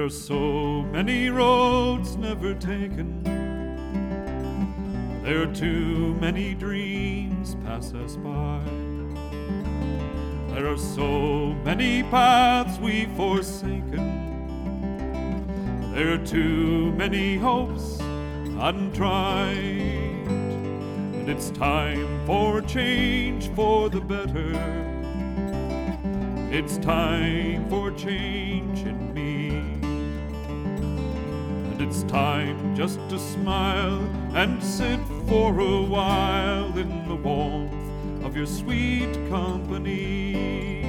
There are so many roads never taken. There are too many dreams pass us by. There are so many paths we've forsaken. There are too many hopes untried. And it's time for change for the better. It's time for change in me. And it's time just to smile and sit for a while in the warmth of your sweet company.